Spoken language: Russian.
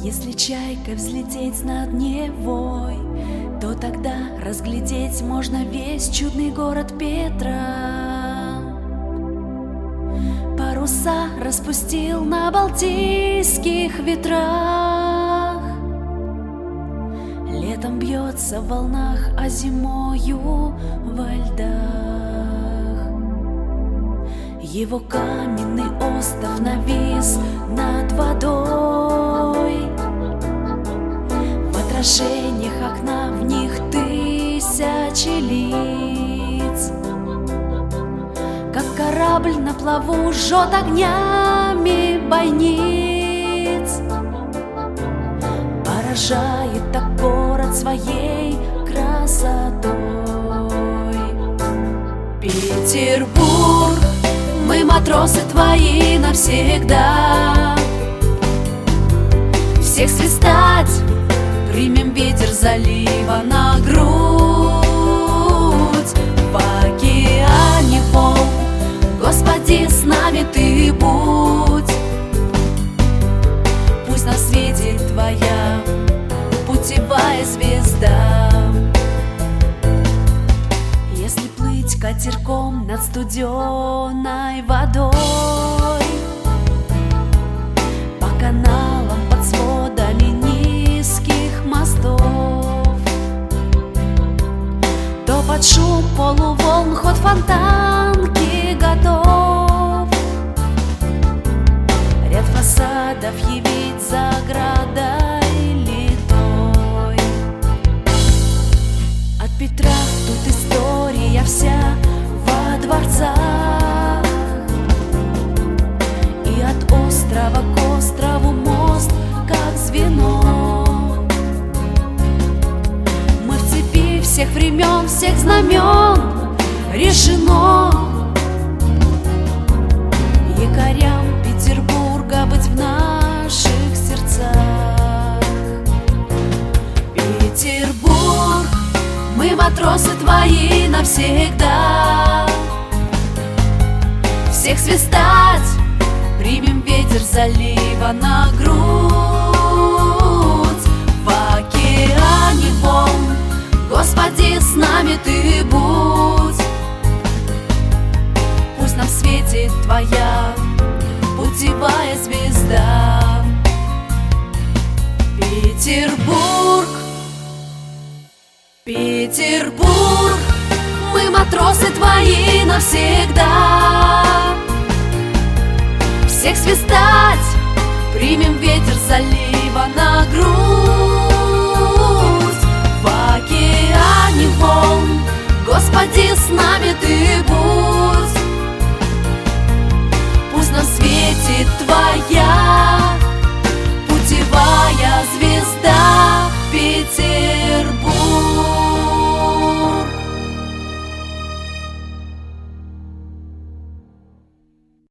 Если чайкой взлететь над Невой, то тогда разглядеть можно весь чудный город Петра. Паруса распустил на Балтийских ветрах. Летом бьется в волнах, а зимою во льдах. Его каменный остров навис над водой. В отражениях окна в них тысячи лиц. Как корабль на плаву жжет огнями бойниц. Поражает так город своей красотой. Петербург, мы матросы твои навсегда. Всех свистать, примем ветер залива на грудь. В океане волн, Господи, с нами ты будь. Пусть на свете твоя путевая звезда. Если плыть катерком над студеной водой, по каналам под сводами низких мостов, то под шум полуволн ход фонтанки готов. Ряд фасадов явить за оградой литой. От Петра тут история вся во дворцах, и от острова к острову мост как звено. Мы в цепи всех времен, всех знамен решено якорям Петербурга быть в наших сердцах. Петербург, мы матросы твои навсегда. Всех свистать, примем ветер залива на грудь. В океане волн, Господи, с нами ты будь. Пусть нам светит твоя путевая звезда. Петербург, Петербург, мы матросы твои навсегда.